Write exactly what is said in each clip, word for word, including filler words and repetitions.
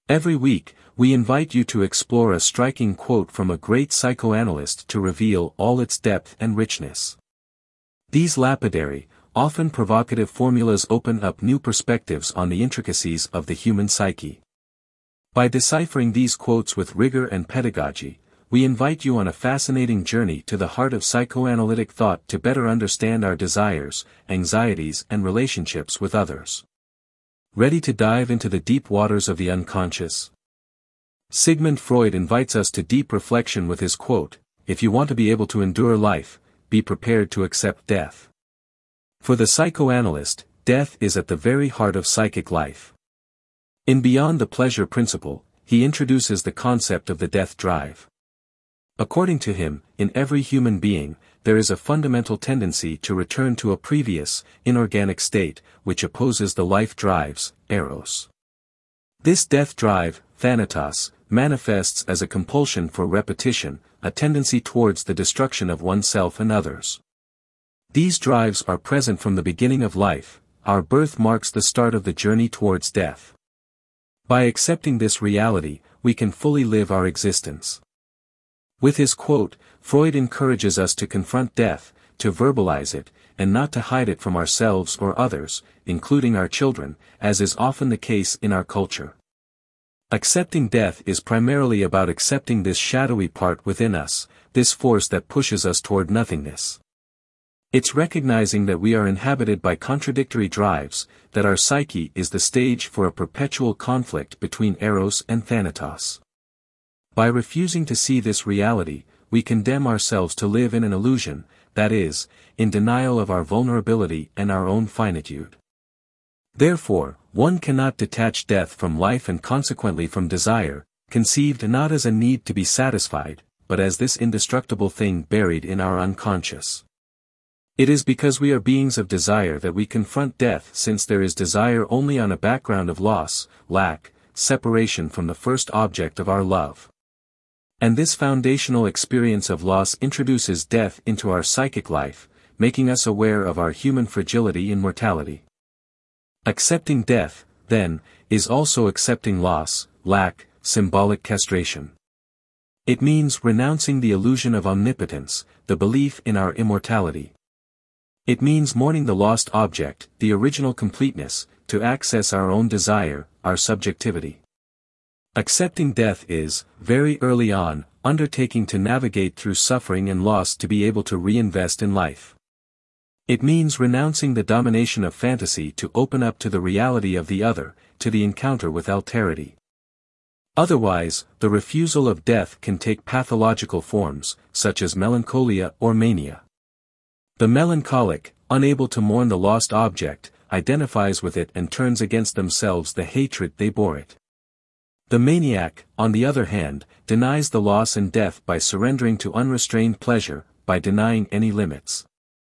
Every week, we invite you to explore a striking quote from a great psychoanalyst to reveal all its depth and richness. These lapidary, often provocative formulas open up new perspectives on the intricacies of the human psyche. By deciphering these quotes with rigor and pedagogy, we invite you on a fascinating journey to the heart of psychoanalytic thought to better understand our desires, anxieties, and relationships with others. Ready to dive into the deep waters of the unconscious? Sigmund Freud invites us to deep reflection with his quote, "If you want to be able to endure life, be prepared to accept death." For the psychoanalyst, death is at the very heart of psychic life. In Beyond the Pleasure Principle, he introduces the concept of the death drive. According to him, in every human being, there is a fundamental tendency to return to a previous, inorganic state, which opposes the life drives, eros. This death drive, thanatos, manifests as a compulsion for repetition, a tendency towards the destruction of oneself and others. These drives are present from the beginning of life. Our birth marks the start of the journey towards death. By accepting this reality, we can fully live our existence. With his quote, Freud encourages us to confront death, to verbalize it, and not to hide it from ourselves or others, including our children, as is often the case in our culture. Accepting death is primarily about accepting this shadowy part within us, this force that pushes us toward nothingness. It's recognizing that we are inhabited by contradictory drives, that our psyche is the stage for a perpetual conflict between eros and thanatos. By refusing to see this reality, we condemn ourselves to live in an illusion, that is, in denial of our vulnerability and our own finitude. Therefore, one cannot detach death from life and consequently from desire, conceived not as a need to be satisfied, but as this indestructible thing buried in our unconscious. It is because we are beings of desire that we confront death, since there is desire only on a background of loss, lack, separation from the first object of our love. And this foundational experience of loss introduces death into our psychic life, making us aware of our human fragility and mortality. Accepting death, then, is also accepting loss, lack, symbolic castration. It means renouncing the illusion of omnipotence, the belief in our immortality. It means mourning the lost object, the original completeness, to access our own desire, our subjectivity. Accepting death is, very early on, undertaking to navigate through suffering and loss to be able to reinvest in life. It means renouncing the domination of fantasy to open up to the reality of the other, to the encounter with alterity. Otherwise, the refusal of death can take pathological forms, such as melancholia or mania. The melancholic, unable to mourn the lost object, identifies with it and turns against themselves the hatred they bore it. The maniac, on the other hand, denies the loss and death by surrendering to unrestrained pleasure, by denying any limits.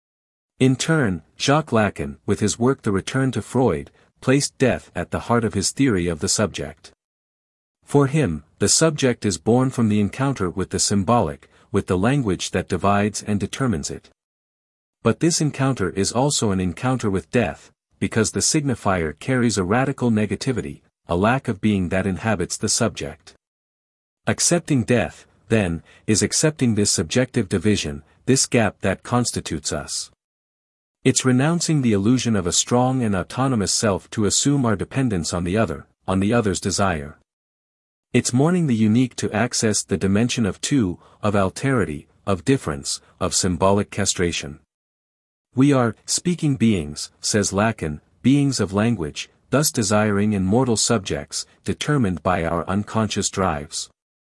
In turn, Jacques Lacan, with his work The Return to Freud, placed death at the heart of his theory of the subject. For him, the subject is born from the encounter with the symbolic, with the language that divides and determines it. But this encounter is also an encounter with death, because the signifier carries a radical negativity, a lack of being that inhabits the subject. Accepting death, then, is accepting this subjective division, this gap that constitutes us. It's renouncing the illusion of a strong and autonomous self to assume our dependence on the other, on the other's desire. It's mourning the unique to access the dimension of two, of alterity, of difference, of symbolic castration. We are, speaking beings, says Lacan, beings of language, thus desiring immortal subjects, determined by our unconscious drives.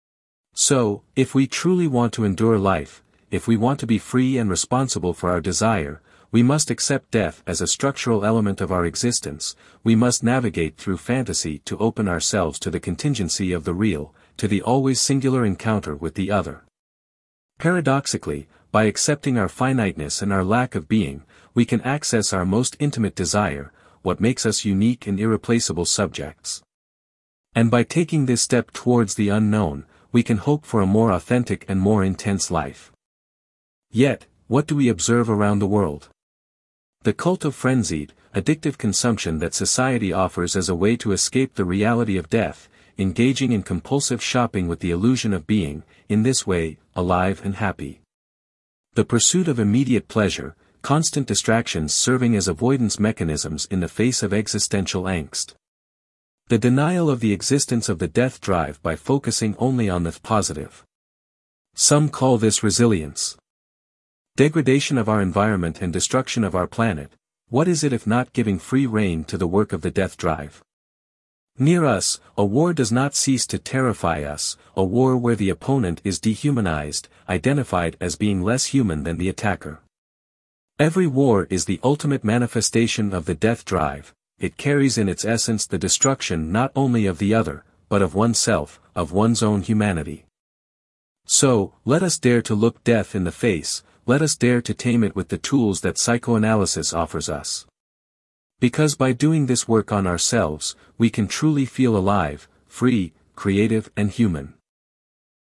So, if we truly want to endure life, if we want to be free and responsible for our desire, we must accept death as a structural element of our existence, we must navigate through fantasy to open ourselves to the contingency of the real, to the always singular encounter with the other. Paradoxically, by accepting our finiteness and our lack of being, we can access our most intimate desire, what makes us unique and irreplaceable subjects. And by taking this step towards the unknown, we can hope for a more authentic and more intense life. Yet, what do we observe around the world? The cult of frenzied, addictive consumption that society offers as a way to escape the reality of death, engaging in compulsive shopping with the illusion of being, in this way, alive and happy. The pursuit of immediate pleasure, constant distractions serving as avoidance mechanisms in the face of existential angst. The denial of the existence of the death drive by focusing only on the positive. Some call this resilience. Degradation of our environment and destruction of our planet, what is it if not giving free rein to the work of the death drive? Near us, a war does not cease to terrify us, a war where the opponent is dehumanized, identified as being less human than the attacker. Every war is the ultimate manifestation of the death drive. It carries in its essence the destruction not only of the other, but of oneself, of one's own humanity. So, let us dare to look death in the face, let us dare to tame it with the tools that psychoanalysis offers us. Because by doing this work on ourselves, we can truly feel alive, free, creative and human.